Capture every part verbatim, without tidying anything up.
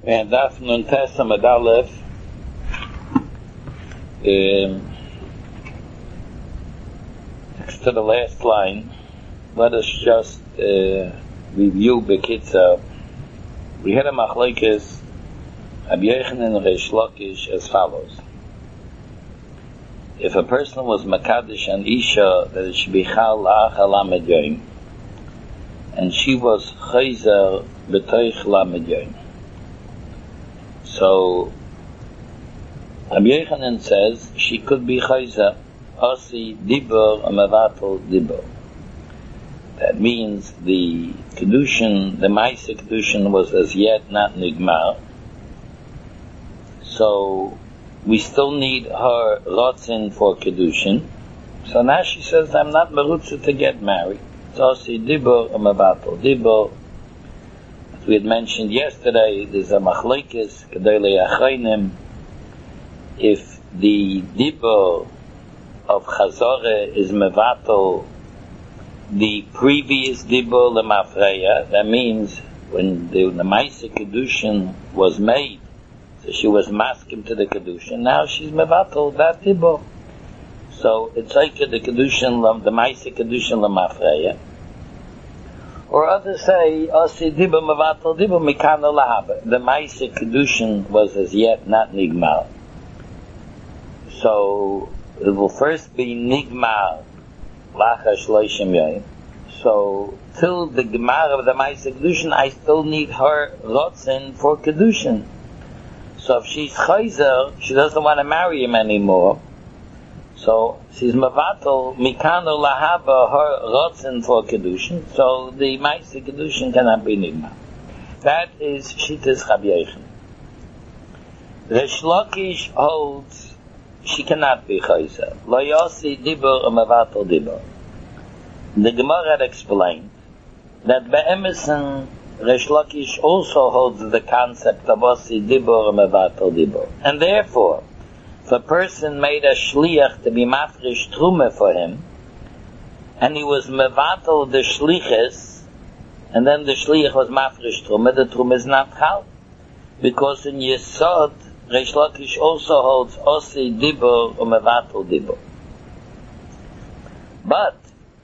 And Daf Nun Tes Amud Aleph. Um, next to the last line, let us just uh, review Bekitza. We had a machlokes Rabbi Yochanan and Reish Lakish as follows: if a person was Makadosh an Isha, that it should be Chal La'ach Lamed Yom, and she was Chayzer B'toich Lamed Yom. So Rabbi Yochanan says she could be Chayzer Asi Dibur Mevatel Dibur. That means the Kedushin, the Maisa Kedushin was as yet not Nigmar. So we still need her Rotzin for Kedushin. So now she says, I'm not Merutza to get married. So Asi Dibur Mevatel Dibur. We had mentioned yesterday, there's a machlokes Gedolei Achronim. If the dibur of Chazorah is mevatel the previous dibur lemafreya, that means when the, the Maisa Kedushin was made, so she was maskim to the Kedushin, now she's mevatel that dibur. So it's like the Kedushin, the Maisa Kedushin lemafreya. Or others say, Asi Dibur Mevatel Dibur Mikana Lahaba. The Maisa Kedushin was as yet not Nigmar. So it will first be Nigmar Lacha Shloshim Yom. So till the Gemar of the Maisa Kedushin, I still need her Rotzin for Kedushin. So if she's Chayzer, she doesn't want to marry him anymore. So she's mevatel mikano lahaba her rotzen for kedushin. So the Maisa Kedushin cannot be nigma. That is Shittas Rabbi Yochanan. Reish Lakish holds she cannot be chayzer. Lo yasi dibur mevatel dibur. The Gemara had explained that be'emessen Reish Lakish also holds the concept of asi dibur mevatel dibur, and therefore, if a person made a shliach to be mafresh trume for him, and he was mevatel the shliches, and then the shliach was mafresh trume, the trume is not chal, because in Yesod, Reish Lakish also holds osi dibur or mevatel dibur. But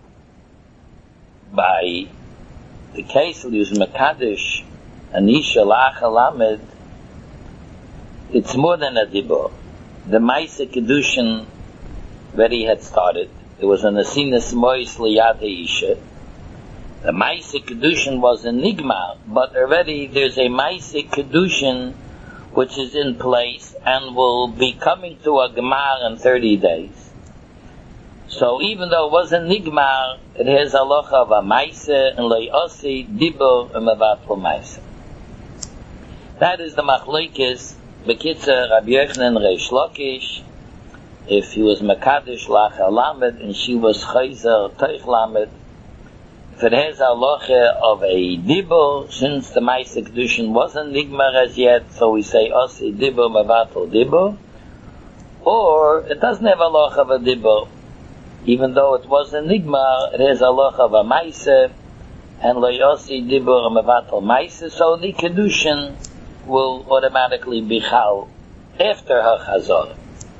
by the case of use mekadesh anisha la'ach lamed, it's more than a dibur. The Maisa Kedushin already had started. There was an Asinas Mois Liyad Isha. The Maisa Kedushin was a Nigmar, but already there's a Maisa Kedushin which is in place and will be coming to a Gemar in thirty days. So even though it was a Nigmar, it has a halacha of a Maisa and Le'osi Dibur and Mevatel Maisa. That is the machlokes Bekitza Rabbi Yochanan Reish Lakish. If he was Mekadosh Lacha Lamed and she was Chayzer Toich Lamed, if it has a halacha of a dibur, since the Maisa Kedushin wasn't nigmar as yet, so we say Asi dibur mevatel dibur. Or it doesn't have a halacha of a dibur, even though it wasn't nigmar, it has a halacha of a Maisa and lo Asi dibur mevatel Maisa. So the Kedushin will automatically be chal after her chazor.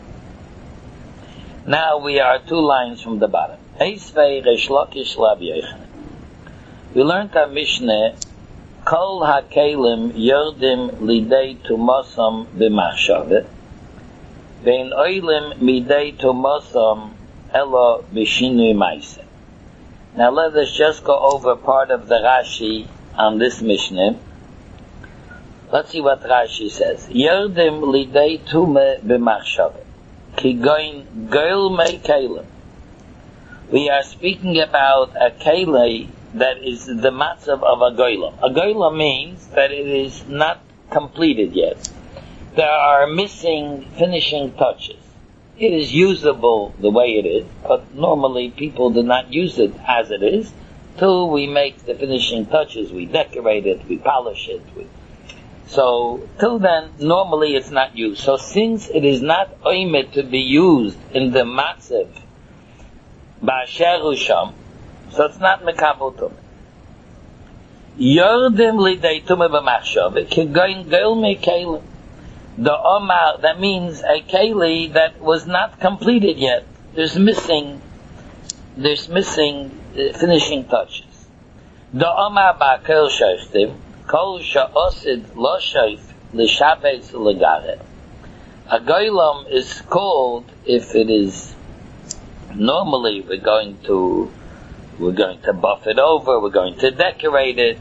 Now we are two lines from the bottom. Eisvei Reish Lakish Rabbi Yochanan. We learned our Mishnah, Kol hakelim yordim lidei tumosam b'machshave, vein oilim midei tumosam elo b'shinui maisa. Now let us just go over part of the Rashi on this Mishnah. Let's see what Rashi says. Yerdim lidei tume b'machshave, ki goin goil mei kelim. We are speaking about a kele that is the matzav of a goylam. A goylam means that it is not completed yet. There are missing finishing touches. It is usable the way it is, but normally people do not use it as it is till we make the finishing touches. We decorate it, we polish it, we So, till then, normally it's not used. So, since it is not oimed to be used in the matzav, ba'asher usham, so it's not mekabel tumah. Yordim lidei tume b'machshava, kegoin geil me keli. The Omar, that means a keli that was not completed yet. There's missing, there's missing uh, finishing touches. The Omar ba'kel shochtim, kol sha'osid lo shoif l'shabetz l'garet. A goylem is called if it is normally we're going to we're going to buff it over, we're going to decorate it.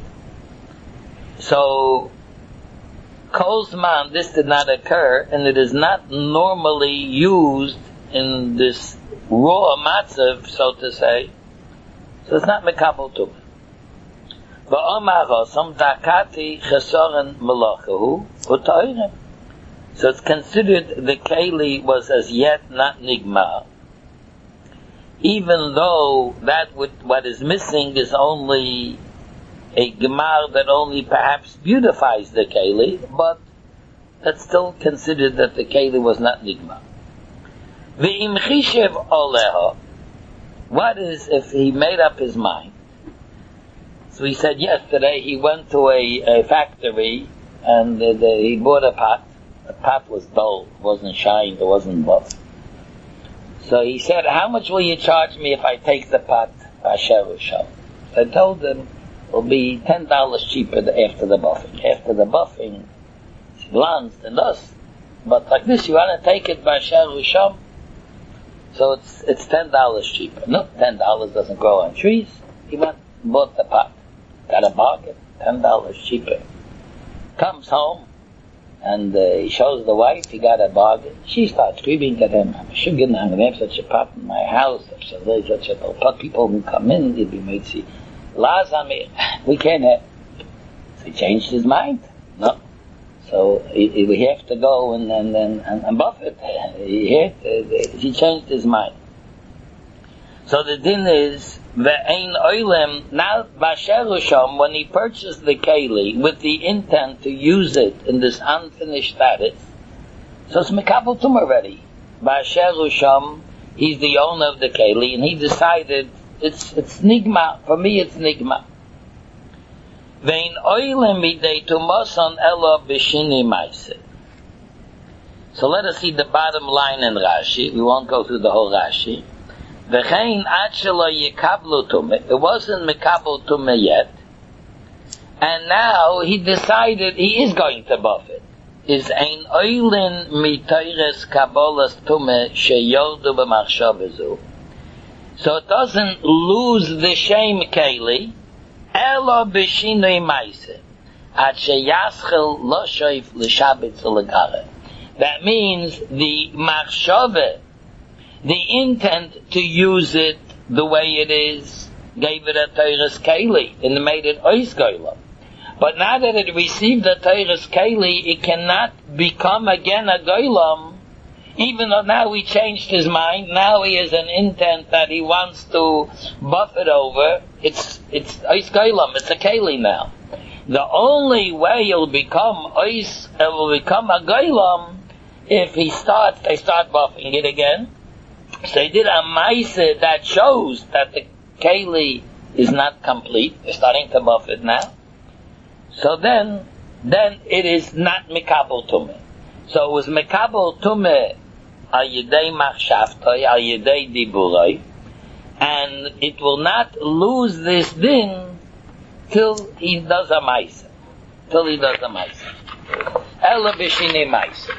So Kolzman, this did not occur, and it is not normally used in this raw matzav, so to say. So it's not mekabel tumah. V'omar osam dakati chesoren melochahu u'toirem. So it's considered the keli was as yet not nigmar, even though that with, what is missing is only a gemar that only perhaps beautifies the keli, but that's still considered that the keli was not nigmar. V'im chishev oleha, what is if he made up his mind? So he said yesterday he went to a, a factory and uh, the, he bought a pot. The pot was dull, wasn't shined, it wasn't buff. So he said, how much will you charge me if I take the pot? So I told him, it'll be ten dollars cheaper after the buffing. After the buffing, it's glanced and dust. But like this, you want to take it by Sham, so it's it's ten dollars cheaper. No, ten dollars doesn't grow on trees. He went and bought the pot. Got a bargain, ten dollars cheaper. Comes home, and uh, he shows the wife, he got a bargain. She starts screaming at him, I should get such a pot in my house, such a, such a pot. People will come in, you'll be made see. Lazamir, we can't have. So he changed his mind. No. So he, he, we have to go and and and, and buff it. He, had, uh, he changed his mind. So the din is, ve'ein oilem, now Basherusham, when he purchased the keli with the intent to use it in this unfinished status, so it's mekabel tum already. Basherusham, he's the owner of the keli, and he decided it's it's nigma. For me, it's nigma. Ve'ein oilem midei tumoson elo b'shini maise. So let us see the bottom line in Rashi. We won't go through the whole Rashi. V'chein ad shelo yekablu tumah. It wasn't mekabel tumah yet, and now he decided he is going to buff it. Is ein oilin mitoires kabolas tumah sheyordu b'machshava. So it doesn't lose the shame keli, elo b'shinui maise, ad sheyaschel lo shoif l'shabitz l'gara. That means the machshava, the intent to use it the way it is, gave it a Teires Keli and made it Ois Goylam. But now that it received a Teires Keli, it cannot become again a Goylam, even though now he changed his mind. Now he has an intent that he wants to buff it over. It's it's Ois Goylam, it's a Keli now. The only way it'll become Ois, it will become a Goylam if he starts, they start buffing it again. So he did a maise that shows that the keli is not complete. They're starting to buff it now. So then, then it is not mekabel tumah. So it was mekabel tumah al yedei machshavtoi, al yedei diburoi, and it will not lose this din till he does a maise. Till he does a maise. Ela b'shinei maise.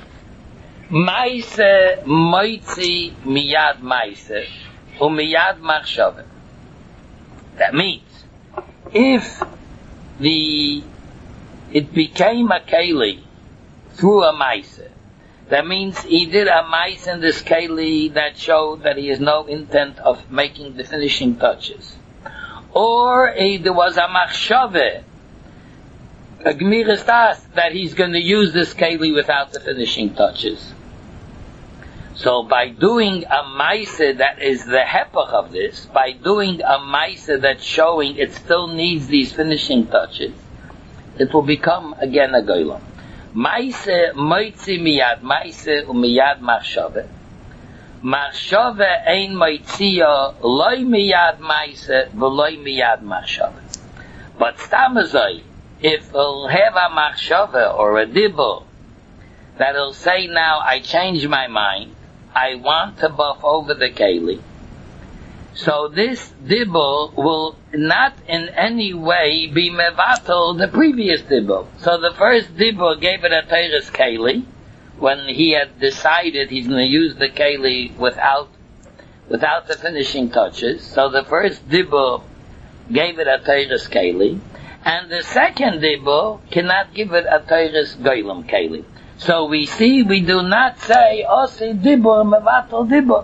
Maise moitzi miyad maise umiyad machshava. That means if the it became a keli through a maise, that means he did a maise in this keli that showed that he has no intent of making the finishing touches, or he, there was a machshava, a gemiras das, that he's going to use this keli without the finishing touches. So by doing a maise that is the hepach of this, by doing a maise that's showing it still needs these finishing touches, it will become again a goylam. Maise moitzi miyad maise umiyad machshava. Machshava ein moitzia loy miyad maise v'loy miyad machshava. But stamazoi, if he'll have a machshava or a dibur that he'll say, now I change my mind, I want to buff over the keli, so this dibur will not in any way be mevatel the previous dibur. So the first dibur gave it a teres keli, when he had decided he's going to use the keli without without the finishing touches. So the first dibur gave it a teres keli, and the second dibur cannot give it a teres goylem keli. So we see, we do not say, Osi dibur mevatel dibur.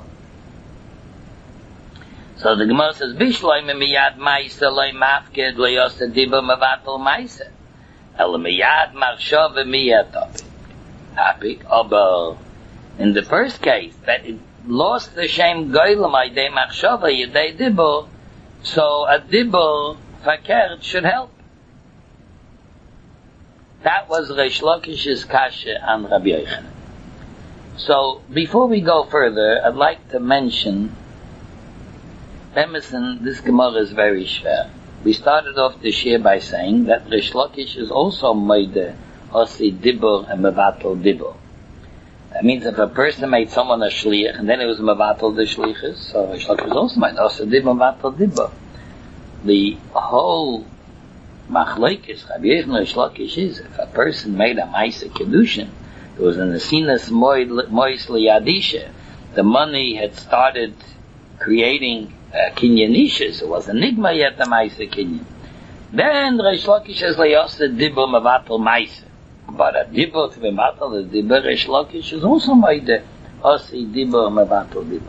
So the Gemara says, Bishloim miyad ma'isa loy mafked lo yosa dibur mevatel ma'isa. El miyad marshov miyad topik. Topik, aber in the first case, that it lost the shem goylem aydei marshov aydei dibur, so a dibur fakert should help. That was Reish Lakish's kasha on Rabbi Yochanan. So, before we go further, I'd like to mention, Emerson, this Gemara is very shver. We started off this year by saying that Reish Lakish is also made Osi Dibur and Mevatel Dibur. That means if a person made someone a shliach, and then it was Mevatel the shlichus, so Reish Lakish is also made Osi Dibur Mevatel Dibur. The whole Machlekes, Rabbi Yochanan Reish Lakish is, if a person made a Maisa Kedushin, it was in the Sinas Mois Liyadisha, the money had started creating uh, Kinyanishas, it was a Nigma yet the Maisa Kinyan. Then Reish Lakish says, Le'yosa Dibur Mevatel Maisa. But a Dibur to be Mevatel, the Dibur Reish Lakish is also made the Osi Dibur Mevatel Dibur.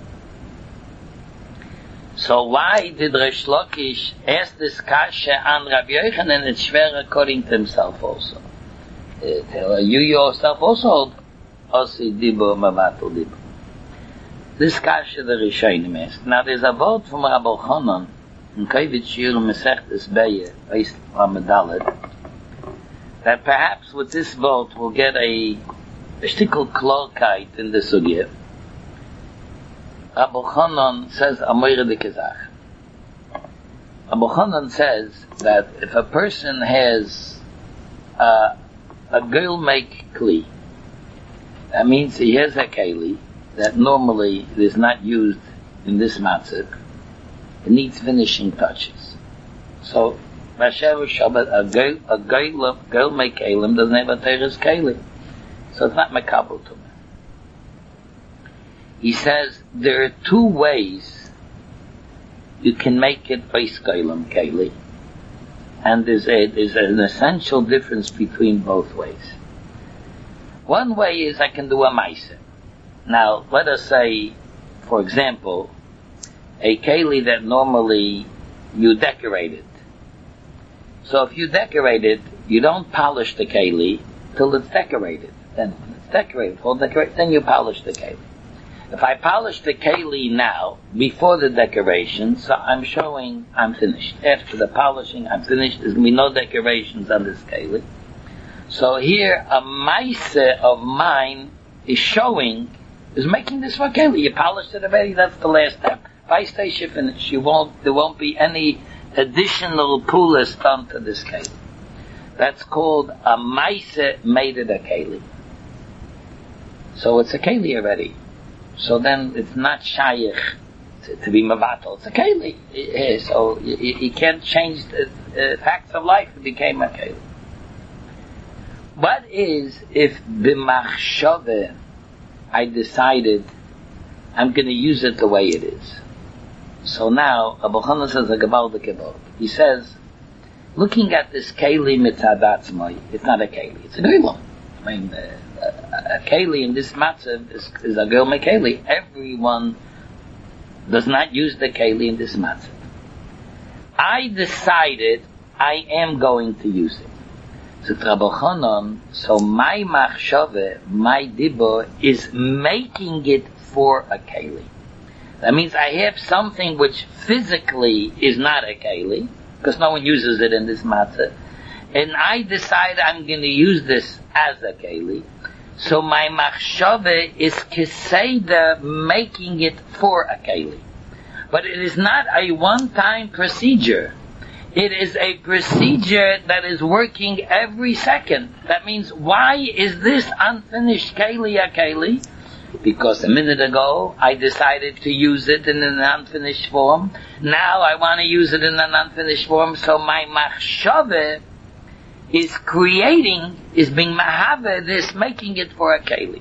So why did Reish Lakish ask this kasha on Rabbi Yochanan? It's shver according to himself also. Uh, you yourself also hold Osi Dibur Mevatel Dibur. This kasha the Rishonim asked. Now there's a vote from Rabbi Chanan in Kovitz Shir Mesechtes Be'er, based on Medalet, that perhaps with this vote we'll get a, a shtickle klarkeit in the sugya. Rabbi Chanan says Amoyre de Kezach. Rabbi Chanan says that if a person has uh, a girl make kli, that means he has a keli that normally is not used in this matzah, it needs finishing touches. So Vasher Shabbat, a girl a girl girl make kelim doesn't have a teres keli, so it's not makabel to me. He says there are two ways you can make it Beis Goylem Keli, and there's, a, there's an essential difference between both ways. One way is I can do a Maisa. Now, let us say, for example, a Keli that normally you decorate it. So if you decorate it, you don't polish the Keli till it's decorated. Then when it's decorated, full decorate, then you polish the Keli. If I polish the keli now, before the decoration, so I'm showing I'm finished. After the polishing, I'm finished. There's going to be no decorations on this keli. So here, a maisa of mine is showing, is making this for keli. You polished it already, that's the last step. If I stay finished, you won't, there won't be any additional pulas done to this keli. That's called a maisa made it a keli. So it's a keli already. So then it's not shayich to, to be mavatal. It's a keli. So you, you can't change the uh, facts of life. It became a keli. What is if b'machshove I decided I'm going to use it the way it is? So now Rabbi Chanan says a gebaldik gebod. He says, looking at this keli mitzadatzmai, it's not a keli. It's a goylem. I mean. Uh, A, a keli in this matzav is, is a girl keli. Everyone does not use the keli in this matzav. I decided I am going to use it. So Rabbi Chanan, so my machshove, my dibur, is making it for a keli. That means I have something which physically is not a keli, because no one uses it in this matzav, and I decide I'm going to use this as a keli. So my machshove is keseda, making it for a keli. But it is not a one-time procedure. It is a procedure that is working every second. That means, why is this unfinished keli a keli? Because a minute ago, I decided to use it in an unfinished form. Now I want to use it in an unfinished form, so my machshava is creating, is being mahave this, making it for a keli.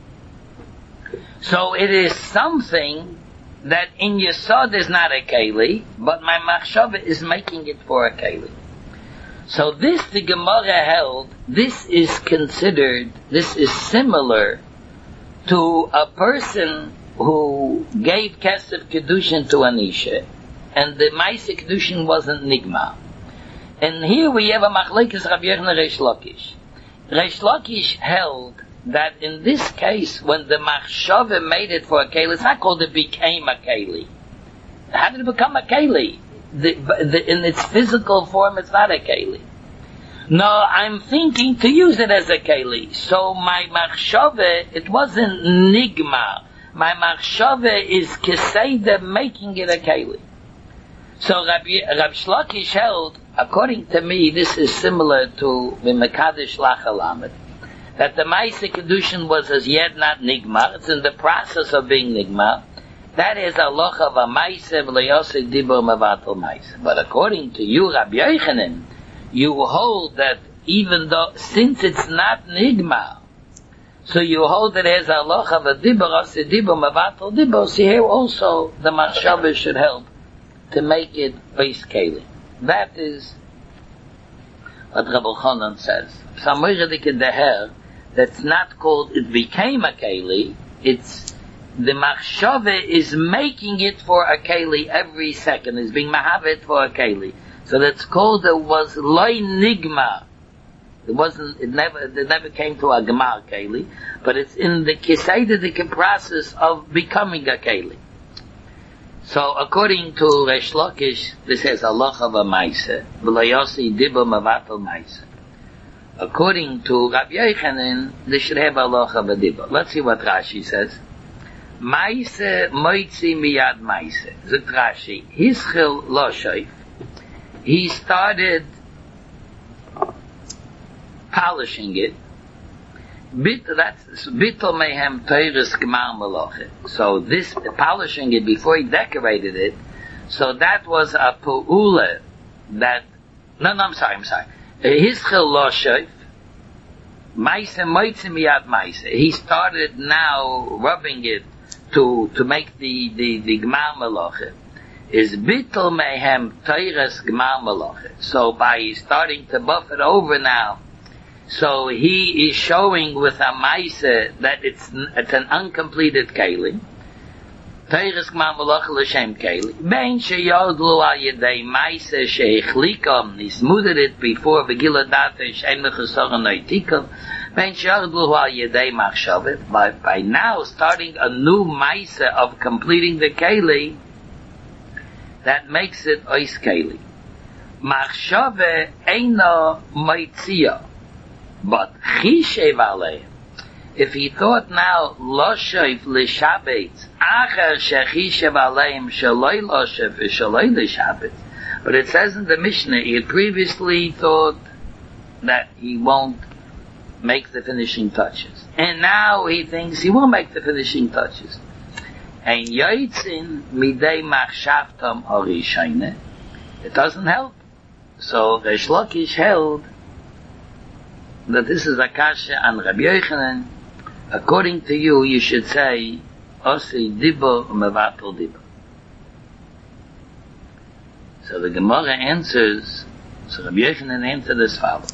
So it is something that in Yesod is not a keli, but my machshava is making it for a keli. So this, the Gemara held, this is considered, this is similar to a person who gave Kesef Kedushin to Anisha, and the Maise Kedushin wasn't Nigma. And here we have a Machlekes Rabbi Yochanan Reish Lakish. Reish Lakish held that in this case, when the Machshava made it for a Keli, it's not called it became a Keli. How did it become a Keli? The, the, in its physical form, it's not a Keli. No, I'm thinking to use it as a Keli. So my Machshava, it wasn't Nigma. My Machshava is Keseda making it a Keli. So Rabbi, Rabbi Shlokish held, according to me, this is similar to the Mekadesh Lachalamed, that the Maise Kedushin was as yet not Nigma. It's in the process of being Nigma. That is a loch of a Maise v'leyosek dibur mevatel Maise. But according to you, Rabbi Yochanan, you hold that even though, since it's not Nigma, so you hold that as a loch of a dibur, osek dibur mevatel dibur, so here also the Machshava should help to make it base keli. That is what Rabbi Chanan says. Samoyredik in the hair, that's not called, it became a keli, it's, the machshava is making it for a keli every second, it's being mahavet for a keli. So that's called, it was loy nigma. It wasn't, it never, it never came to a gemar keli, but it's in the kiseidic process of becoming a keli. So according to Reish Lakish, this has a loch of a maise, v'loyosi dibur mevatel maise. According to Rabbi Yochanan, this should have a loch of a dibur. Let's see what Rashi says. Maise moitzi miyad maise. Zut Rashi, hischil lo shoif. He started polishing it. Bit, that's bitol mehem teires gemar meloche. So this polishing it before he decorated it, so that was a pu'ula that. No, no, I'm sorry, I'm sorry. Hischil lo shoif, maise moitzi miyad maise. He started now rubbing it to to make the the the gemar meloche. Is bitol mehem teires gemar meloche. So by starting to buff it over now. So he is showing with a maise that it's it's an uncompleted keli. Teires gemar meloche l'shem keli. Ben sheyodlu al yedei maise sheichlikom. He smoothed it before v'gila date shein mechasoron noitikam. Ben sheyodlu al yedei machshavet. By by now starting a new maise of completing the keli, that makes it ois keli. Machshave eino moitzia. But chishev aleim, if he thought now loshev l'shabetz, acher shechishev aleim shaloi loshev v'shaloi l'shabetz. But it says in the Mishnah, he had previously thought that he won't make the finishing touches, and now he thinks he will make the finishing touches. And yoitzin midei machshavtam harishayne, it doesn't help. So Reish Lakish held that this is a kasha and Rabbi Yochanan. According to you, you should say osei dibur mevatel dibur. So the Gemara answers. So Rabbi Yochanan answered as follows: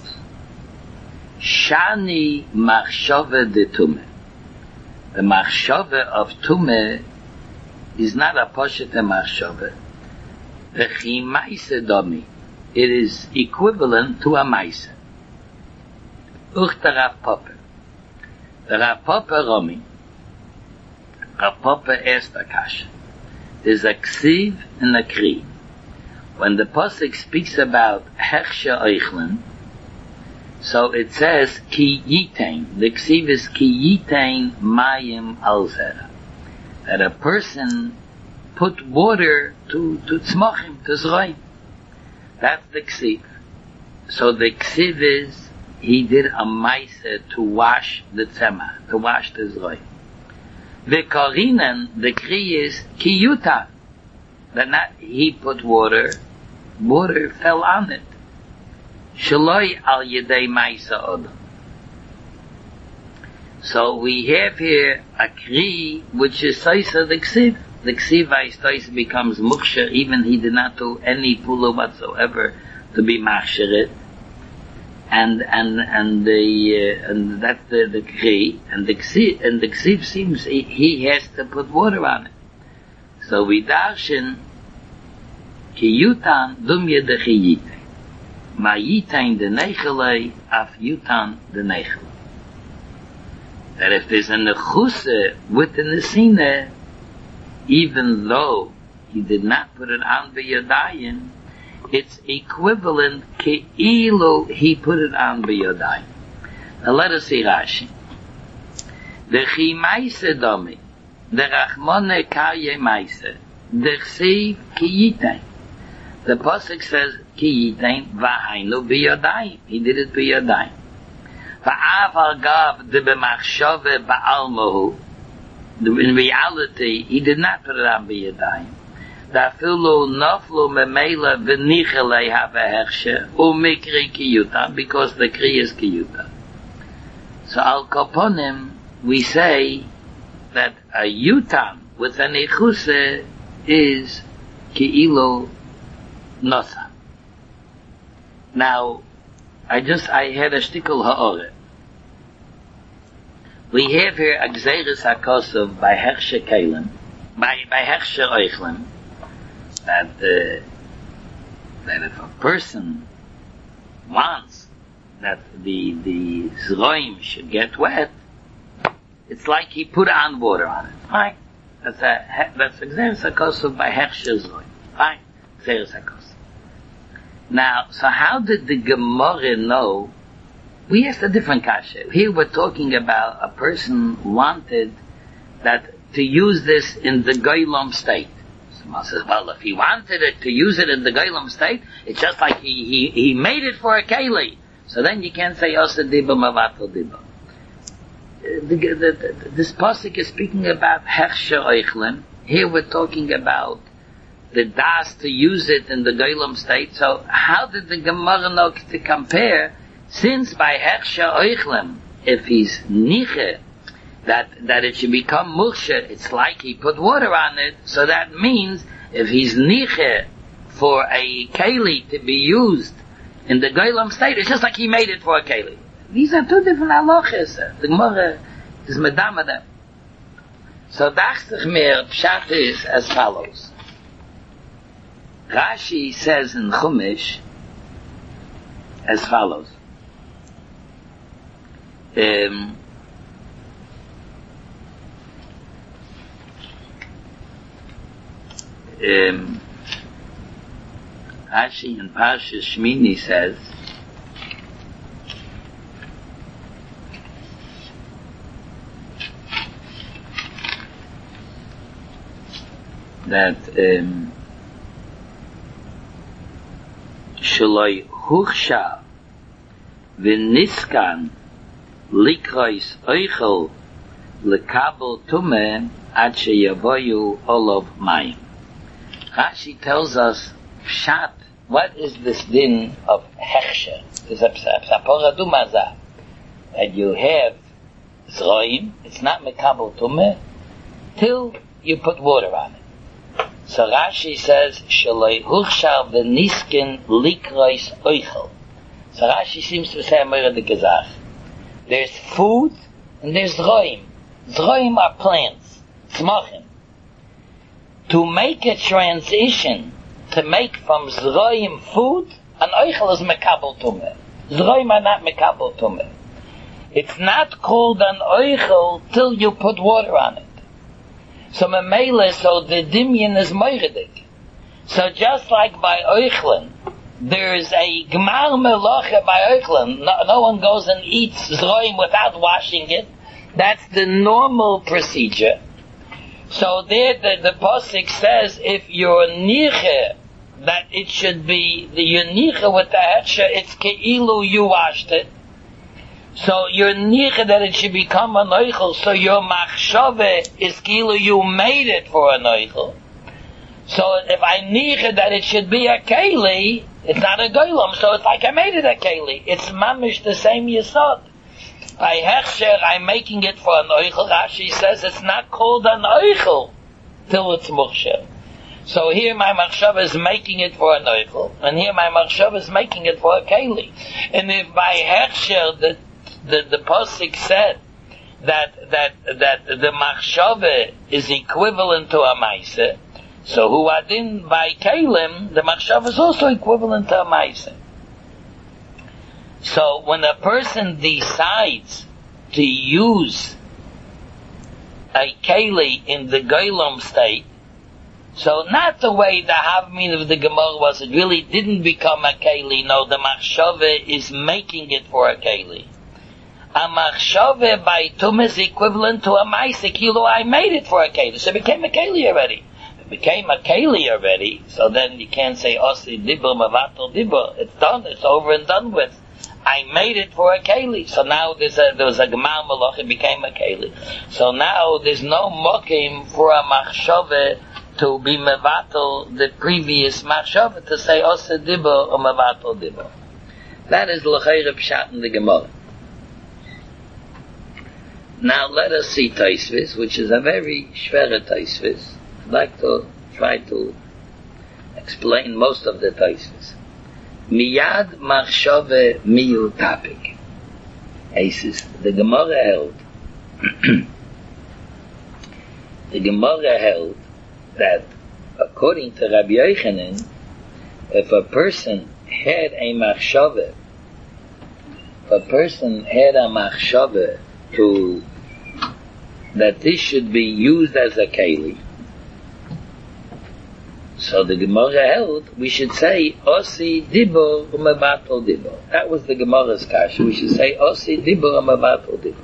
Shani machshava de tumeh. The machshava of tumeh is not a poshet machshava. The chi maise domi. It is equivalent to a maise. Uch der Rav Papa. The Rav Papa Romi. Rav Papa asked a kasha. There's a ksiv and a kri. When the Pasuk speaks about hechsha oichlin, so it says ki yitain. The ksiv is ki yitain mayim alzera. That a person put water to to tzmochim, to zroim. That's the ksiv. So the ksiv is, he did a maisa to wash the tzemach, to wash the zroim. The korinen, the kri is kiyuta. That not, he put water, water fell on it. Shaloi al yedei maisa odom. So we have here a kri, which is saisa the ksiv. The ksiv saisa becomes muksher, even he did not do any pula whatsoever to be machsher it. And, and, and the, uh, and that's the, the kri, and the ksiv, and the ksiv seems he, he has to put water on it. So we darshan, ki yutan dum yedechi yitay. Ma yitain de nechelei, af yutan de nechelei. That if there's a nechuse with the nesina, even though he did not put it on b'yadayim, it's equivalent ke'ilu he put it on b'yadayim. Now let us see Rashi. The chi maise domi, the rachmone karye maise, the chsiv ki yitain. The pasuk says ki yitain v'hainu b'yadayim. He did it b'yadayim. Va'av gav de b'machshove ba'almahu. In reality, he did not put it on b'yadayim. Dafilu naflu memela v'nichelei havehechshe umikri kiyuta, because the kri is kiyuta. So al kaponim, we say that a yutam with an ichuse is ki'ilu nosa. Now, I just, I had a shtickle ha'ore. We have here a gzeiris hakosov by hechshe kelim, by, by hechshe oichlem, that, uh, that if a person wants that the, the zroim should get wet, it's like he put on water on it. Fine. That's a, that's a gzeiris hakosov by hechshe zroim. Fine. Gzeiris hakosov. Now, so how did the Gemara know? We asked a different kasha. Here we're talking about a person wanted that to use this in the Goylom state. Someone says, well, if he wanted it to use it in the Goylom state, it's just like he, he, he made it for a keli. So then you can't say, Osa Dibba Mavato Dibba. The, the, the, this pasuk is speaking about Hechshe Oichlem. Here we're talking about the das to use it in the Goylom state. So how did the Gemara know to compare? Since by Hechshe Oichlem, if he's niche, that, that it should become muksher, it's like he put water on it, so that means if he's niche for a keli to be used in the Goylom state, it's just like he made it for a keli. These are two different halachas. The Gemara is medama them. So dachtich mir, pshat is as follows. Rashi says in Chumash as follows. Um, um, Rashi in Parshas Shmini says that um, Shaloi Huchsha V'niskan Likrois Oichel Lekabel Tumeh Ad Sheyavoyu Olav Mayim. Rashi tells us Pshat, what is this din of Hechshe? It's a Psapora Dumaza. That you have Zroim, it's not Mekabel Tumeh, till you put water on it. So Rashi says, Shaloi Huchshar V'niskin Likrois Oichel. So Rashi seems to say, Amir de Gezach. There's food, and there's Zroim. Zroim are plants, tzmachim. To make a transition, to make from Zroim food, an Oichel is Mekabel Tumeh. Zroim are not Mekabel Tumeh. It's not called an Oichel till you put water on it. So Memele, so the Dimyan is Moiridik. So just like by Oichlin, there's a Gmar Meloche by Oichlin. No, no one goes and eats Zroim without washing it. That's the normal procedure. So there the, the Pasuk says, if you're Niche that it should be the yonicha with the hechsher, it's keilu you washed it. So your nicha that it should become a noichel, so your machshove is keilu you made it for a noichel. So if I nicha that it should be a keli, it's not a goylem, so it's like I made it a keli. It's mamish the same yesod. By hechsher, I'm making it for an oichel. Rashi says it's not called an oichel till it's muksher. So here my machshava is making it for an oichel, and here my machshava is making it for a keli. And if by hechsher the the the posik said that that that the machshava is equivalent to a maise, so who adin by kelim the machshava is also equivalent to a maise. So when a person decides to use a keli in the goylem state, so not the way the havmin of the Gemara was, it really didn't become a keli. No, the machshava is making it for a keli. A machshava by tum is equivalent to a maisa kilo. I made it for a keli, so it became a keli already. It became a keli already, so then you can't say osi dibur mavatal dibur. It's done. It's over and done with. I made it for a keli. So now there's a, there was a gemar malach, it became a keli. So now there's no mokim for a machshava to be mevatel the previous machshava, to say osa dibur or mevatel dibur. That is l'chayre pshat in the Gemara. Now let us see Taisvis, which is a very shvere Taisvis. I'd like to try to explain most of the Taisvis. Miyad machshove miyu tapik. Aces, the Gemara held, the Gemara held that according to Rabbi Yochanan, if a person had a machshove, if a person had a machshove to, that this should be used as a keli, so the Gemara held, we should say, Osi dibur u'mevatel dibur. That was the Gemara's kasha. We should say, Osi dibur u'mevatel dibur.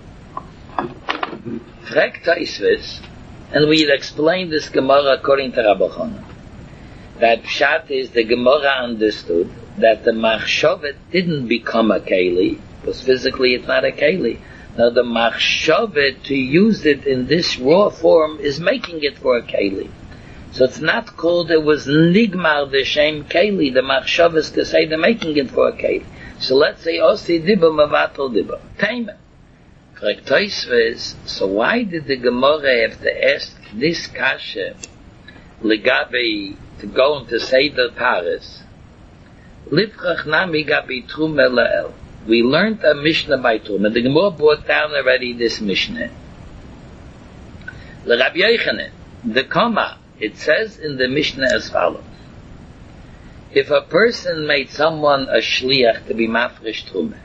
Frek Taisvis, and we explained this Gemara according to Rabbi Chana. That pshat is the Gemara understood that the machshava didn't become a keli, because physically it's not a keli. Now the machshava to use it in this raw form is making it for a keli. So it's not called, it was nigmar the shem keli, the machshavas to say they're making it for a keli. So let's say, osi dibur mevatel dibur. Taima. Correct Tosfos, so why did the Gemara have to ask this kasha, legabe, to go into Seder Paris? Livchach nami gabi truma la'el. We learned a Mishnah by Truma. The Gemara brought down already this Mishnah. Le Rabbi Yochanan, the Kama, it says in the Mishnah as follows. If a person made someone a shliach to be mafresh Truma,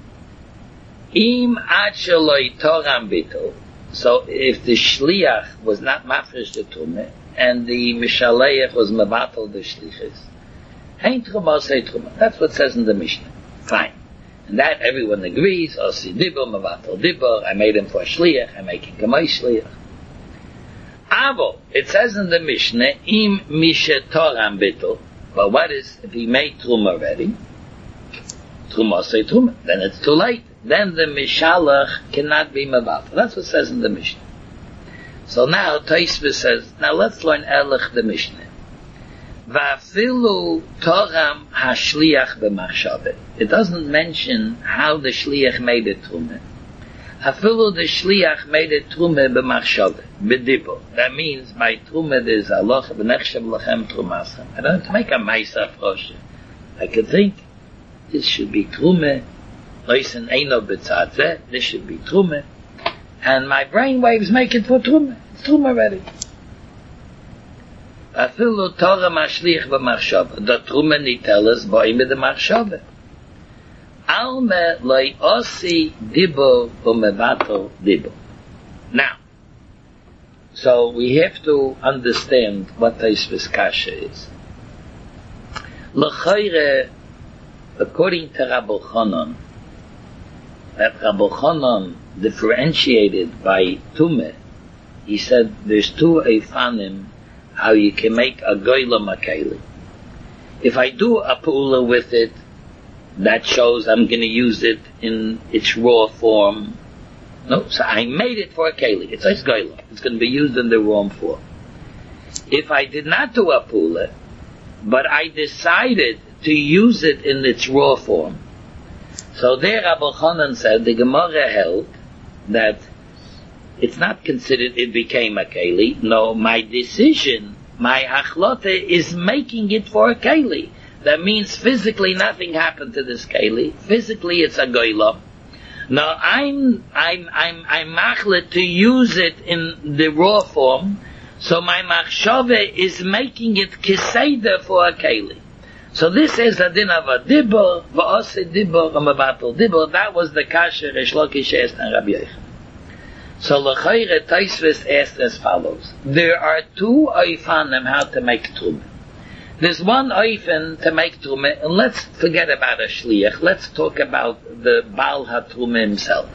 im ad sheloi toram bitol, so if the shliach was not mafresh the Truma, and the mishaleach was mevatel the shlichus, hein Truma say Truma. That's what it says in the Mishnah. Fine. And that everyone agrees, osi dibur, mevatel dibur, I made him for a shliach, I make him kamei shliach. Avo, it says in the Mishnah, im mishetoram bittul, but what is, if he made truma already, truma say truma, then it's too late. Then the mishalach cannot be mevatel. That's what it says in the Mishnah. So now, Tosfos says, now let's learn Erlich the Mishnah. Va'afilu toram hashliach b'machshaveh. It doesn't mention how the shliach made it truma. Afilu the shliach made it truma b'machshaveh, b'dibur. That means by truma there's aloch b'nechshav lachem trumasem. I don't have to make a ma'isa froshe. I could think this should be truma. Loisen eino b'tzadzeh. This should be truma. And my brain waves make it for truma. It's truma already. Afilu Torah mashlich b'machshaveh. The truma nitelas ba'im b'machshaveh. Alme loy osi dibur u'mevatel dibur. Now, so we have to understand what Tosfos kasha is. L'chayre, according to Rabbi Chanan, that Rabbi Chanan differentiated by Tumeh, he said there's two eifanim how you can make a goylem a keli. If I do a pula with it, that shows I'm going to use it in its raw form. No, so I made it for a keli. It's a goyla. It's going to be used in the raw form. If I did not do a pula, but I decided to use it in its raw form, so there Rabbi Chanan said, the Gemara held that it's not considered it became a keli. No, my decision, my achlota is making it for a keli. That means physically nothing happened to this keli. Physically it's a goyla. Now I'm I'm I'm I'm machlet to use it in the raw form, so my machshava is making it keseda for a keli. So this is a din of a dibur, va'ase dibur, a mevatel dibur. That was the kasher Reish Lakish asked and Rabbi Yochanan. So l'chayre Tosfos asked as follows: there are two oifanim how to make truma. There's one oifen to make truma, and let's forget about a shliach. Let's talk about the Baal HaTruma himself.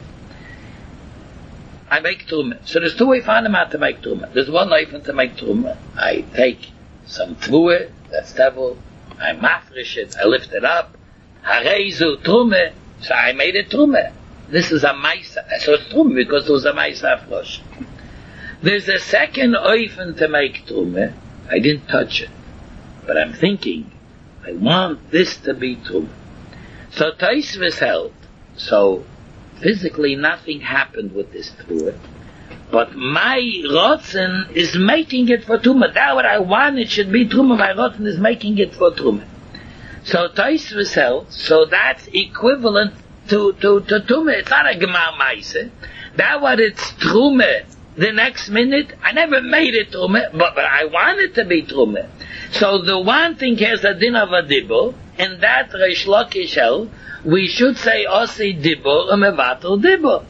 I make truma. So there's two oifanim how to make truma. There's one oifen to make truma. I take some tvua, that's tevel, I mafresh it, I lift it up, hareizu truma, so I made it truma. This is a maisa. So it's truma because it was a maisa afrosh. There's a second oifen to make truma. I didn't touch it, but I'm thinking, I want this to be truma. So Tosfos held, so physically nothing happened with this truma, but my rotzen is making it for truma. That what I want it should be truma. My rotzen is making it for truma. So Tosfos held, so that's equivalent to to to truma. It's not a gemar maise. That what it's truma. The next minute, I never made it truma, but, but I want it to be truma. So the one thing has a din of a dibur, and that Reish Lakish held, we should say osi dibur or mevatel dibur.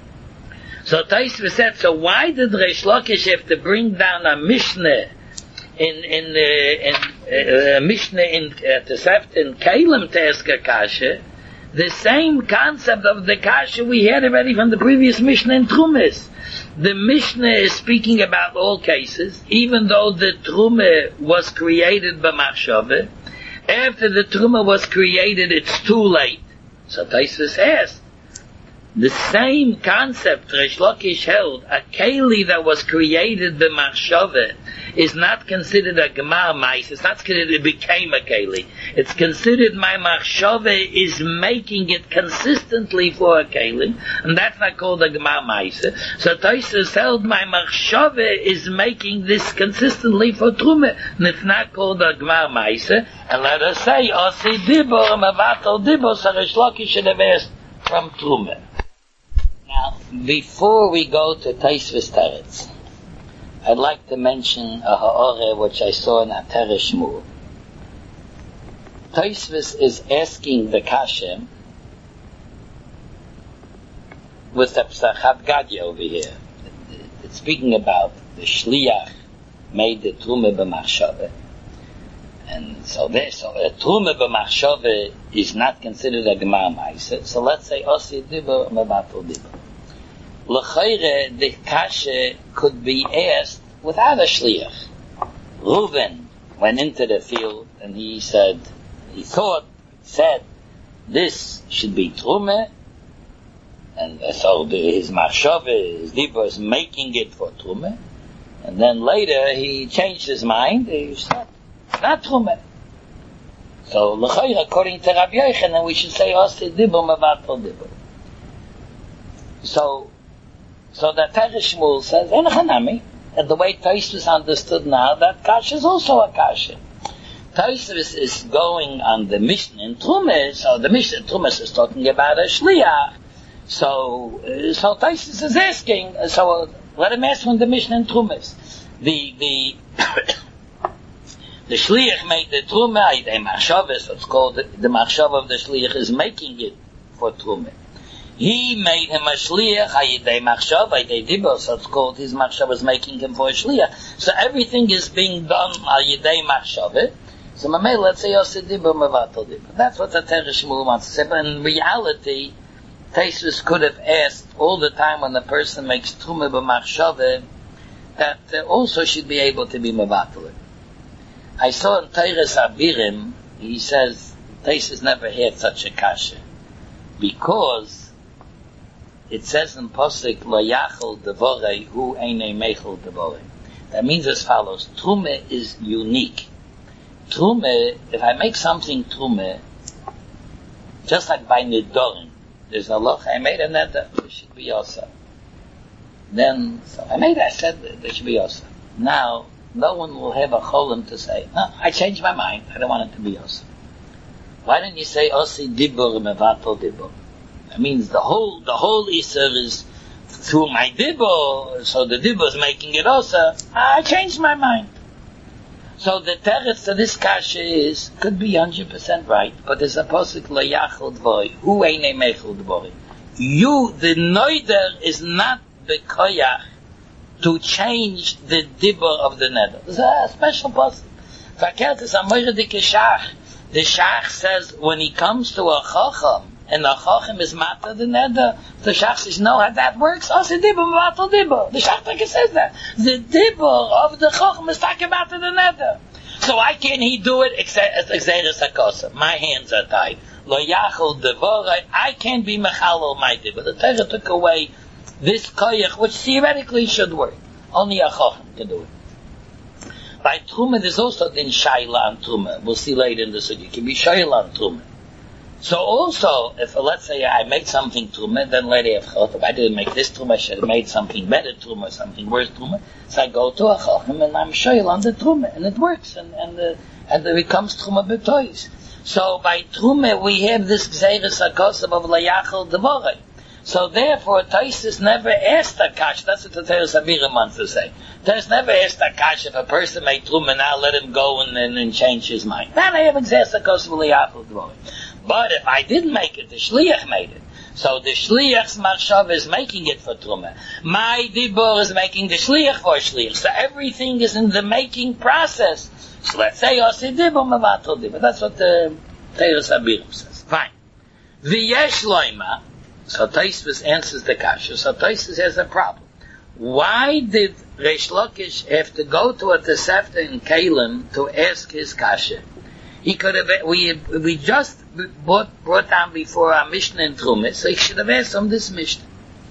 So Tosfos said, so why did Reish Lakish have to bring down a mishnah in in uh, in uh, a mishnah in uh, Tosefta in Kalim to ask a kasha? The same concept of the kasha we had already from the previous mishnah in Trumas. The Mishnah is speaking about all cases, even though the Truma was created by Machshava. After the Truma was created, it's too late. So Tosfos asked, the same concept Reish Lakish held, a keli that was created by Machshava is not considered a gemar mais. It's not considered it became a keli. It's considered my Machshava is making it consistently for a keli, and that's not called a gemar mais. So Tosfos held my Machshava is making this consistently for truma, and it's not called a gemar mais. And let us say, osi dibur, mevatel dibur, so Reish Lakish should have asked from truma. Now, before we go to Tosfos Teretz, I'd like to mention a ha'oreh which I saw in Atere Shmuel. Tosfos is asking the kasha with the Psachat Gadya over here. It's speaking about the shliach made the truma b'machshava, and so there, so a truma b'machshava is not considered a gemar ma'aseh. So let's say osi dibur mevatel dibur. L'chayre, the kasha could be asked without a shliach. Reuven went into the field and he said, he thought, said, this should be truma, and so the, his machshava, his dibur is making it for truma, and then later he changed his mind, he said, not truma. So l'chayre, according to Rabbi Yochanan, we should say osi dibur mevatel dibur. So So that Atere Shmuel says, En Hanami, and the way Tosfos understood now, that kasha is also a kasha. Tosfos is going on the Mishnah in Trumas, so the Mishnah in Trumas is talking about a shliach. So, uh, so Tosfos is asking, uh, so uh, let him ask from the Mishnah in Trumas. The, the, the shliach made the truma, the machshava, so it's called, the, the machshava of the shliach is making it for truma. He made him a shliach, hayidei machshav, hayidei dibur, so it's called his machshav was making him for a shliach. So everything is being done hayidei machshav. So mamei, let's say osi dibur mevatel dibur. That's what the Atere Shmuel wants to say. But in reality, Tosfos could have asked all the time when the person makes truma b'machshav that uh, also should be able to be mevatel. I saw in Teres Abirim he says, Taisus never had such a kasha. Because it says in Posik, Lo yachol devorei hu einei mechol devorei. That means as follows, Trume is unique. Trume, if I make something Trume, just like by Nidorin, there's a loch, I made a neder, there should be also. Then, so I made it, I said there should be also. Now, no one will have a cholim to say, no, I changed my mind, I don't want it to be also. Why don't you say, Osi dibur mevatel dibur? That means the whole, the whole Isser is through my dibur, so the dibur is making it also. I changed my mind. So the teretz to this kasha is, could be one hundred percent right, but there's a posuk lo yachol dvori, hu einei mechol dvori. You, the noider, is not the koyach to change the dibur of the neder. There's a special posuk. Verkehrt is a moire dike shach. The shach says, when he comes to a chacham, and the chacham is mata the neder, the shach says, no, how that works? Oh, the dibur mata dibur. The shach like says that. The dibur of the chacham is talking about the neder. So why can't he do it except exeris hakosa? My hands are tied. Lo yachol devorei. I can't be mechalol my dibur. The Torah took away this koyach, which theoretically should work. Only a chacham can do it. By Truma, there's also din Shaila and Truma. We'll see later in the sugi. It can be Shaila and Truma. So also, if uh, let's say I made something Truma, then later I've thought, if I didn't make this Truma, I should have made something better Truma, something worse Truma. So I go to a Chacham and I'm Shaila on the Truma, and it works, and and uh, and it becomes Truma betois. So by Truma, we have this Gzeiris HaKosav of Layachal Devorei. So therefore, Taisus never asked a kash. That's what the Teres Abira wants to say. Taisus never asked a kash if a person made truma, now let him go and, and, and change his mind. Then I have examined the kosh of liyachol dvorim. But if I didn't make it, the shliach made it. So the shliach's marshav is making it for truma. My dibur is making the shliach for shliach. So everything is in the making process. So let's say osi dibur mevatel dibur. That's what the Teres Abira says. Fine. V'yesh loima. So Taisvus answers the kasha. So Taisvus has a problem. Why did Reish Lakish have to go to a Tosefta in Kalim to ask his kasha? He could have, we we just brought, brought down before our Mishnah in Trumis, so he should have asked him this Mishnah.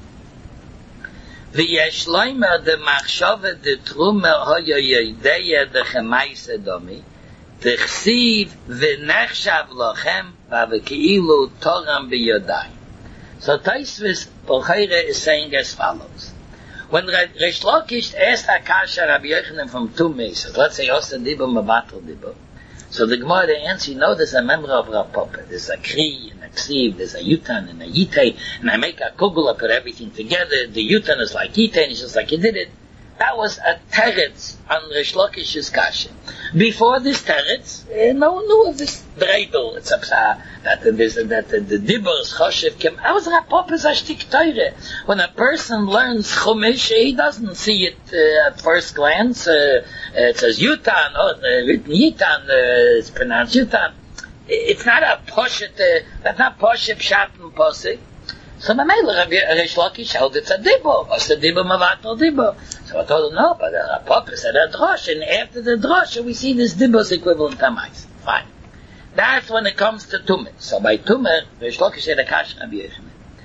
V'yesh loimer de machshava de Trumer hoya yodeya de chemaisa domi t'chsiv v'nechshav lochem v'avekeilu toram b'yodayim. So Taisvis Bolcheire is saying as follows. When Reish Lakish asked Akasha Rabbi Yochanan from two Mesas, let's say Osa Dibur Mevatel Dibur. So the Gemara the answer, you know there's a member of Rav Papa. There's a Kri and a Ksiv, there's a Yutan and a Yitei, and I make a Kugel, I put everything together. The Yutan is like Yitei, and it's just like he did it. That was a teretz on Reish Lakish's kasha. Before this teretz, uh, no one knew of this dreidel. It's a psa, that uh, this, that uh, the diburs choshev came. I was Rav Papa's ashtik teire. When a person learns chumash, he doesn't see it uh, at first glance. Uh, it says yutan, or uh, written yitan, uh, it's pronounced yutan. It's not a poshet. Uh, that's not poshet pshat and posik. So my mother, Reish Lakish held it's a dibur. What's the dibur mevatel dibur? So I told him, no, but the uh, Papa said a drosh, and after the drosh, we see this dibur equivalent to mais. Fine. That's when it comes to tumah. So by tumah, Reish Lakish said a kash Rabbi Yochanan.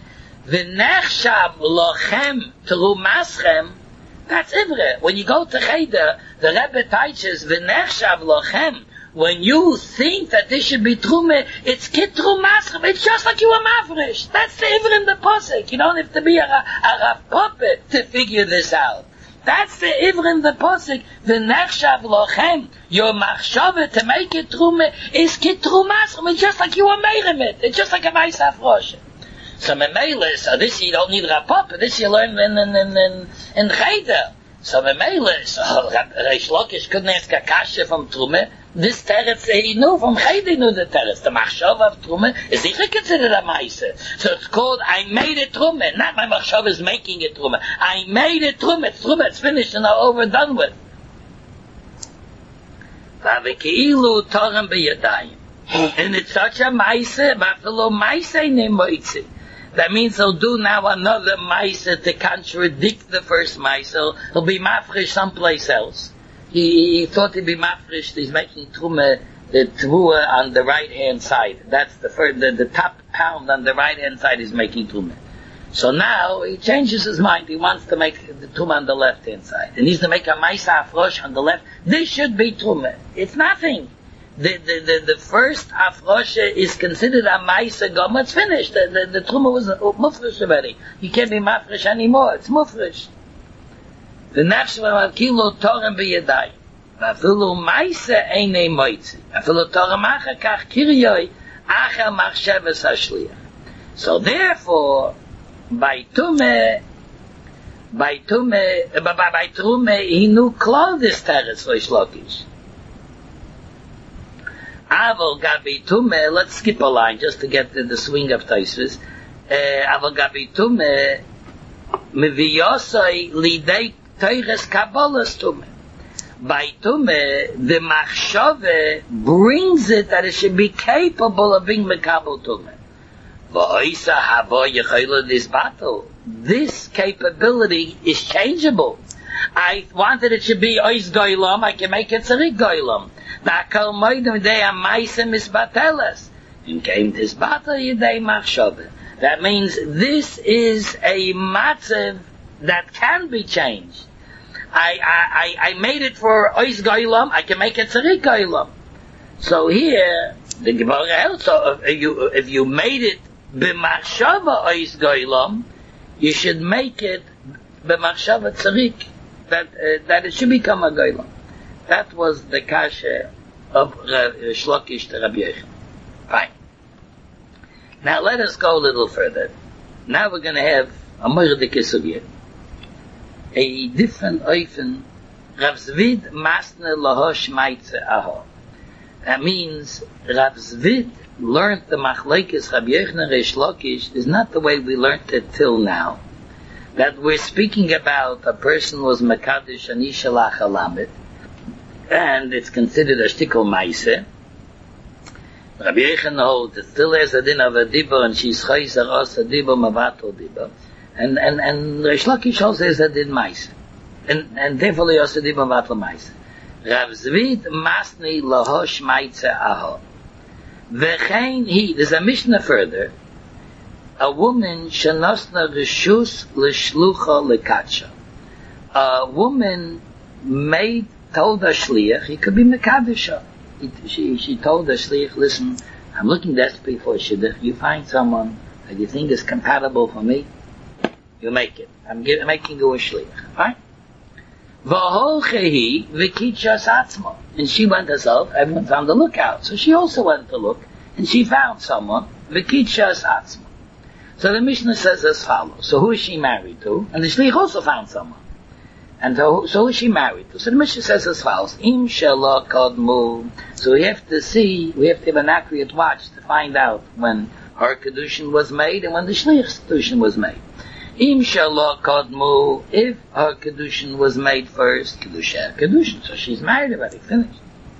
V'nechshav lochem terumaschem, that's ivre. When you go to Cheder, the Rebbe teaches, v'nechshav lochem, when you think that this should be truma, it's kit trumaschem. It's just like you were mavrish. That's the ivr in the posek. You don't have to be a, a, a Rav Papa to figure this out. That's the ivr in the posek. The nechshav lochem, your machshava to make it truma is kit trumaschem. It's just like you were meirim. It's just like a ma'asaf rosh. So memela, so this you don't need Rav Papa. This you learn in in in in, in Cheder. So memela, so Reish Lakish couldn't ask a kasha from truma. This teretz he knew from Cheder, he knew the teretz. The machshava of truma is even considered a ma'aseh. So it's called I made it truma. Not my machshava is making it truma. I made it truma. It's truma. It's finished and now over done with. V'avekeilu toram b'yadayim. And it's such a ma'aseh, but fellow ma'aseh nemoitzi. That means he'll do now another ma'aseh to contradict the first ma'aseh. He'll be mafresh someplace else. He, he thought he'd be mafresh. He's making truma the tvua on the right hand side. That's the first, the, the top pound on the right hand side is making tumah. So now he changes his mind. He wants to make the tumah on the left hand side. And he's to make a maisa afrosh on the left. This should be tumah. It's nothing. The, the, the, the first afrosh is considered a maisa gom. It's finished. The, the, the tumah was mufresh already. You can't be mafresh anymore. It's mufresh. The nafsh v'malkilu torem b'yadai. Afilu maisa einei moitzi. Afilu torem acha kach kiryoi acha machshavas hashliach. So therefore, by tume, by tume, by, by, by trume, he knew klal this teretz Reish Lakish. Aval gabi tume, let's skip a line just to get the, the swing of Tosfos. Aval gabi tume, meviyosai lidei teires kabbalas tume. By tume, the machshove brings it that it should be capable of being mekabel tume. This battle, this capability is changeable. I wanted it to be ois goylam, I can make it tzarik goylam. Nakal moedim dey amaisem is bateles. In came this battle yidei machshove. That means this is a matzav that can be changed. I, I, I made it for ois goylam, I can make it tzarik goylam. So here, the Gemara also, if you, if you made it b'machshava ois goylam, you should make it b'machshava tzarik, that uh, that it should become a goylam. That was the kasha of Reish Lakish to Rabbi Yochanan. Fine. Now let us go a little further. Now we're going to have a mordike sugya, a different oifen. Rav Zvid masne lahosh maitze aho. That means Rav Zvid learned the machlekes Rabbi Yochanan Reish Lakish is not the way we learned it till now. That we're speaking about a person was mekadosh ani shalach alamed, and it's considered a shtickle maise. Rabbi Yochanan holds it still has a din of a dibur, and she's chayzer os a dibur mavato dibur, and and and Reish Lakish holds there's a din maise, and and therefore he also dibur mavato maise. Rav Zvid masni lahosh maitze aho. V'chein he, there's a Mishnah further, a woman shenosna reshus l'shlucha l'katsha. A woman made, told a shliach, he could be mekadesha. She, she told the shliach, listen, I'm looking desperately for a shidduch. You find someone that you think is compatible for me, you make it. I'm give, making you a shliach. Fine? V'holchehi v'kitshas atzma. And she went herself, everyone's on the lookout. So she also went to look, and she found someone, v'kitshas atzma. So the Mishnah says as follows. So who is she married to? And the shliach also found someone. And so, so who is she married to? So the Mishnah says as follows. Im shelo kodmu. So we have to see, we have to have an accurate watch to find out when her kedushin was made and when the shliach's kedushin was made. Im shelo kodmu. If her kedushin was made first, kedusha kedushin. So she's married already, finished.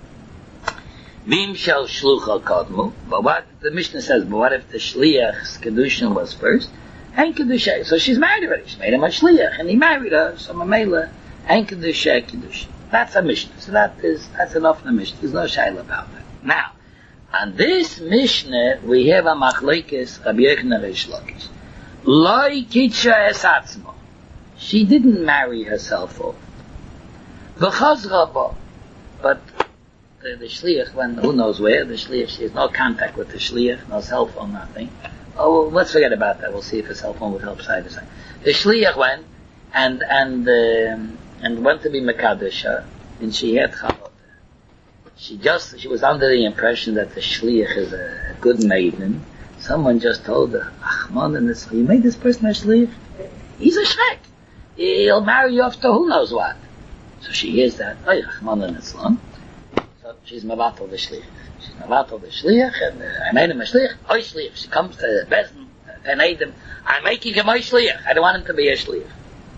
Vim shel shlucha kodmu. But what the Mishnah says, but what if the shliach's kedushin was first? And kedusha. So she's married already. She made him a shliach, and he married her. So mamela and kedusha kedushin. That's a Mishnah. So that is that's enough in the Mishnah. There's no shaila about that. Now, on this Mishnah we have a machlekes Rabbi Yochanan Reish Lakish. Loi kitcha es atzmo. She didn't marry herself off. V'chazra bo. But the, the shliach went, who knows where, the shliach, she has no contact with the shliach, no cell phone, nothing. Oh, well, let's forget about that. We'll see if a cell phone would help side to side. The shliach went, and, and, um, and went to be mekadosh, and she had chalot. She just, she was under the impression that the shliach is a, a good maiden. Someone just told her, Achman, and this, you made this person a shliach? He's a shrek. He'll marry you off to who knows what. So she hears that, oh, Achman and Islam. So she's mavato the shliach. She's mavato the shliach, and uh, I made him a shliach. Oh, shliach. She comes to the Bezdin, and made him, I'm making him a shliach. I don't want him to be a shliach.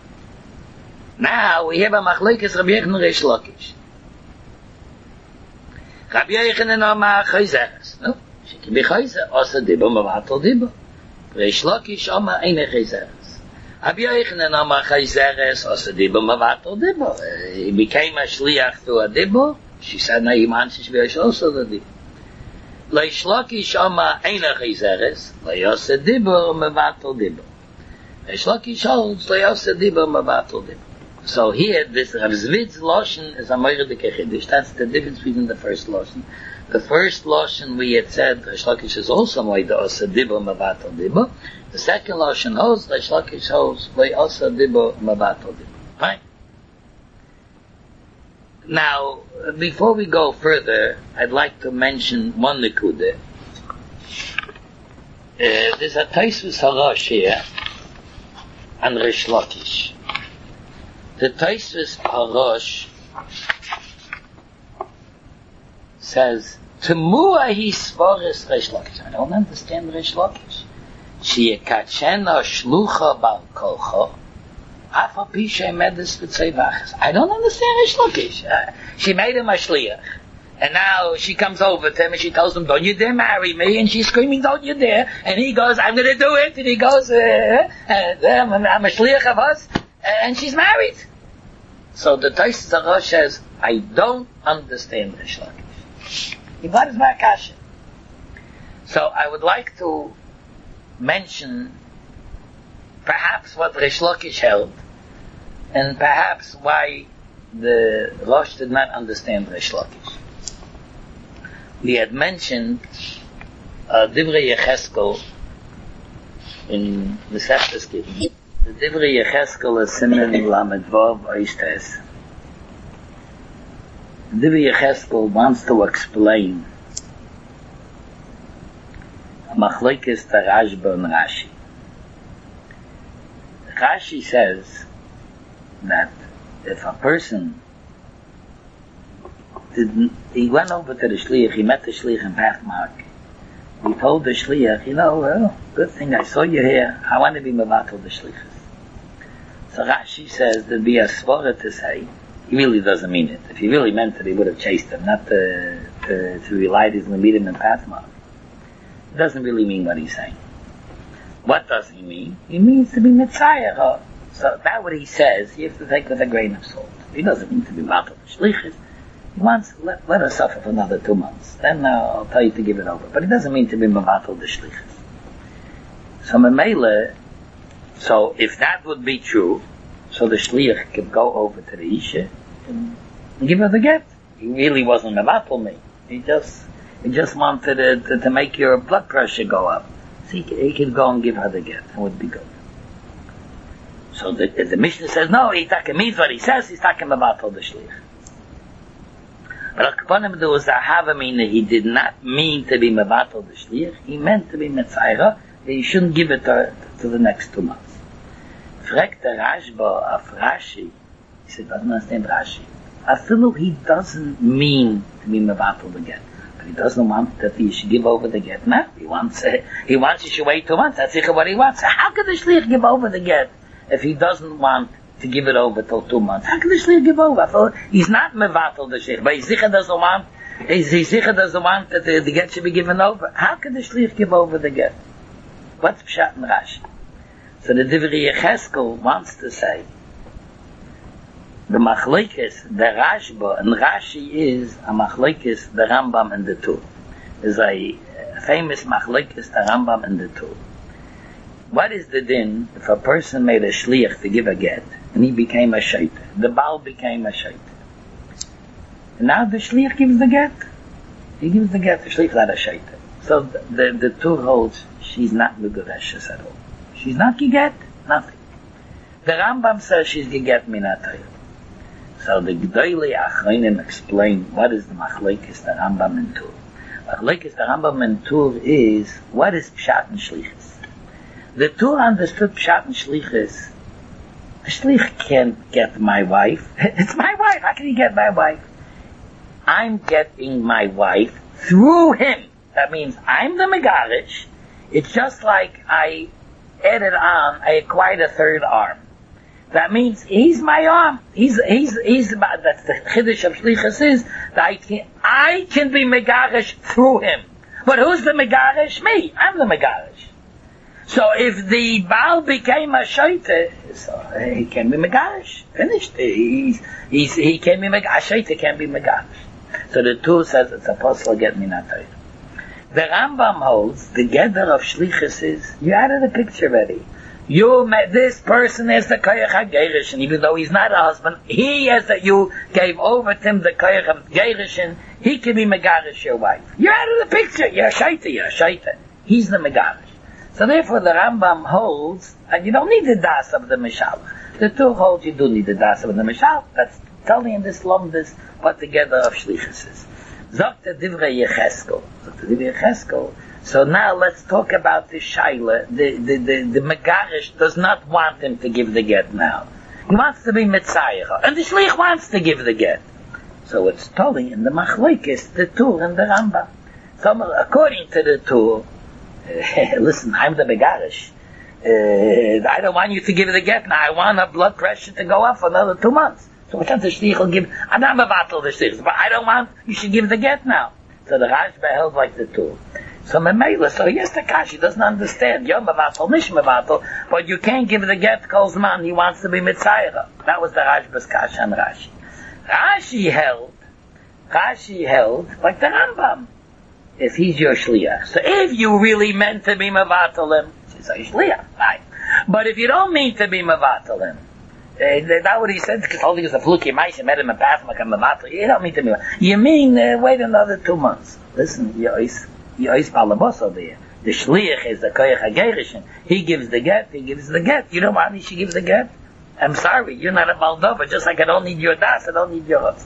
Now we have a machlekes Rabbi Yochanan Reish Lakish. Rabbi Yochanan Amar chayzeres. No, she can be chayzer. Osa dibba mavato dibba. Reish Lakish Amar eine chayzeres. Rabbi Yochanan Amar chayzeres. Osa dibba mavato dibba. He became a shliach through a dibba. She said, no, Iman Shishvi also the Dibur. Leishlakish Ama Eina Chizeres, Le'yose Dibur, Mevatel Dibur. Leishlakish holds, Le'yose Dibur, Mevatel Dibur. So here, this Rav Zvid's Loshen is a Moiredike Chiddush. That's the difference between the first Loshen. The first Loshen we had said, Reish Lakish is also Moide Osa Dibur Mavatal Dibur. The second Loshen holds, Reish Lakish holds, Loi Osa Dibur Mavatal Dibur. Right? Now, before we go further, I'd like to mention one Nekude. Uh, there's a Taisvus Harash here, and Reish Lakish. The Taisvus Harash says, Temua hi svaris Reish Lakish. I don't understand Reish Lakish. She yekachena shlucha bal kolcha, afa pisha medis v'tzevachas. I don't understand Reish Lakish. Uh, she made him a shliach. And now she comes over to him and she tells him, don't you dare marry me. And she's screaming, don't you dare. And he goes, I'm going to do it. And he goes, uh, uh, I'm, I'm a shliach of us. And she's married. So the Taisvus Harash says, I don't understand Reish Lakish. So I would like to mention perhaps what Reish Lakish held, and perhaps why the Rosh did not understand Reish Lakish. We had mentioned uh, Divrei Yecheskel in the Seftas Gittin. The Divrei Yecheskel is Simen Lamed Vav Oistes. Divrei Yecheskel wants to explain Machlokes to Rashba and Rashi. Rashi says that if a person didn't, he went over to the Shliach, he met the Shliach in Pathmark. He told the Shliach, you know, well, good thing I saw you here, I want to be Mevatel the Shlichus. So Rashi says there'd be a svara to say, he really doesn't mean it. If he really meant it, he would have chased him, not to, to, to rely his meet him in Pathmark. It doesn't really mean what he's saying. What does he mean? He means to be Mitzayah. So that what he says, you have to take with a grain of salt. He doesn't mean to be Matal Shlichus. He wants, let, let us suffer for another two months. Then uh, I'll tell you to give it over. But he doesn't mean to be Matal the Shlichus. So Memele, so if that would be true, so the Shliach could go over to the Isha and give her the get. He really wasn't Matal me. He just, he just wanted uh, to, to make your blood pressure go up. So he, he could go and give her the get. It would be good. So the, the Mishnah says, no, he taka means what he says, he's talking about the Shliach. But Akaponim, there was a Hava meaning, he did not mean to be Mevatel the Shliach, he meant to be Metzayra, that he shouldn't give it to, to the next two months. Fragt the Rashba of Rashi, he said, doesn't understand Rashi. Afilu, he doesn't mean to be Mevatel the get. But he doesn't want that he should give over the get. No, he wants, uh, he wants you should wait two months, that's what he wants. How could the Shliach give over the get? If he doesn't want to give it over till two months, how can the Shliach give over? So he's not mevatel the Shliach, but he's sicher doesn't want, he's, he's sicher doesn't want that the, the get should be given over. How can the Shliach give over the get? What's Pshat in Rashi? So the Divrei Yecheskel wants to say, the Machlokes, the Rashba, and Rashi is a Machlokes, the Rambam and the Tur. There's a famous Machlokes, the Rambam and the Tur. What is the din if a person made a shliach to give a get and he became a shaita? The Baal became a shaita. And now the shliach gives the get. He gives the get, the shliach is not a shaita. So the, the, the Tur holds she's not Megureshes at all. She's not Giget, nothing. The Rambam says she's Giget Minatayr. So the G'dayli Achronim explain what is the Machlokes, the Rambam and Tur. Machlokes, the Rambam and Tur is, what is Pshat and Shlichus? The Tur understood Pshat and Shlichus. The Shlich can't get my wife. It's my wife. How can he get my wife? I'm getting my wife through him. That means I'm the Megarish. It's just like I added on, I acquired a third arm. That means he's my arm. He's, he's, he's, that's the Chiddush of Shlichus is that I can, I can be Megarish through him. But who's the Megarish? Me. I'm the Megarish. So if the Baal became a shaita, so he can be Megarish. Finished. He's, he's, he can be Megarish. A shaita can be Megarish. So the Tur says it's a possible get minatayr. The Rambam holds the gather of shlichus is you out of the picture already. You met this person as the koyach hagerishin, even though he's not a husband. He, as that you gave over to him the koyach hagerishin, he can be megarish your wife. You're out of the picture. You're a shaita. You're a shaita. He's the megarish. So therefore, the Rambam holds, and you don't need the das of the mishalach. The Tur holds you do need the das of the mishalach. That's telling in this lumdus what together of shlichus is. Zokta divrei Yecheskel. Zokta divrei Yecheskel. So now let's talk about the shaila. The, the, the, the megarish does not want him to give the get now. He wants to be mitzayach. And the shlich wants to give the get. So it's totally in the machlokes, the Tur and the Rambam. So according to the Tur, uh, listen, I'm the megarish. Uh, I don't want you to give the get now. I want a blood pressure to go up for another two months. So what chance the shlich will give? I'm not mevatel the shlich, but I don't want, you should give the get now. So the Rashba held like the Tur. So Memela, so yes, the Kashi doesn't understand. You're mevatel, nish mevatel, but you can't give the get Kolzman, he wants to be mitzayra. That was the Rashba's Kashi and Rashi. Rashi held, Rashi held, like the Rambam, if he's your shliach. So if you really meant to be mevatel him, she's a shliach, right? But if you don't mean to be mevatel him, Uh, that's what he said, because all these are fluky mice, met him in path, like I'm a you don't mean to me. You mean, uh, wait another two months. Listen, Yois, Yois Balabos over here. The Shliach is the Koyach HaGerishin. He gives the get, he gives the get. You know why he should give the get? I'm sorry, you're not a Moldova, just like I don't need your das, I don't need yours.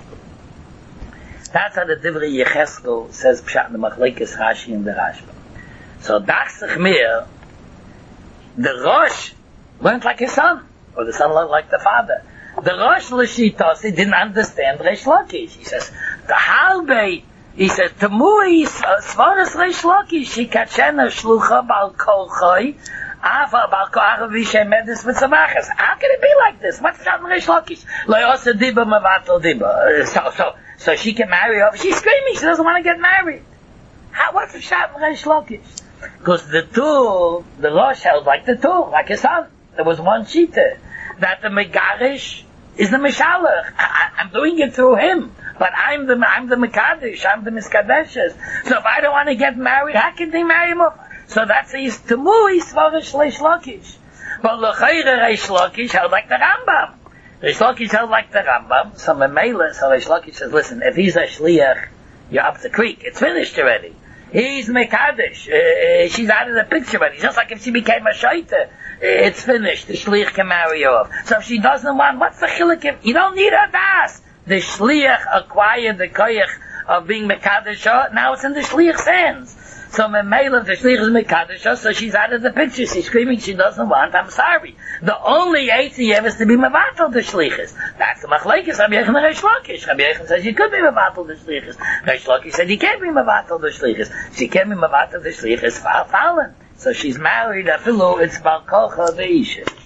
That's how the Divrei Yecheskel says Pshat in the Machlekes Rashi and the Rashba. So, Dachsach Mir, the Rosh learned like his son. Or the son looked like the father. The Rosh L'Shitos, he didn't understand Reish Lakish. He says, the Halbe, he says, Tamui Svaras Reish Lakish, he kachena shlucha bal kolchoi, ava bal ko'ara vishay medis v'tzavachas. How can it be like this? What's Pshat in Reish Lakish? Lo yosa diba mevatel diba. So, so, so she can marry her. She's screaming, she doesn't want to get married. How, what's Pshat in Reish Lakish? Because the Tur, the Rosh held like the Tur, like his son. There was one shita that the megarish is the mishalach. I, I'm doing it through him, but I'm the I'm the mekadesh. I'm the miskadeshes. So if I don't want to get married, how can they marry him? So that's his tamu. He's svarish leish lakish. But l'chayre reish lakish held like the Rambam. Reish lakish held like the Rambam. So memela, so reish lakish says, listen, if he's a shliach, you're up the creek. It's finished already. He's mekadesh. Uh, she's out of the picture already. Just like if she became a shaita. It's finished. The shliach can marry off. So if she doesn't want, what's the chilik? You don't need a das. The shliach acquired the koyach of being mekadesh. Now it's in the shliach's hands. So memela, the shliach is mekadesh, so she's out of the picture. She's screaming she doesn't want. I'm sorry. The only eitziyah is to be mevatel the shliachis. That's the machlekes. Rabbi Yechon and Reish Lakish. Rabbi Yechon says you could be mevatel the shliachis. Reish Lakish said you can't be mevatel the shliachis. She can't be mevatel the shliachis. Fallen. So she's married, afilu, it's Balkocha Veisha.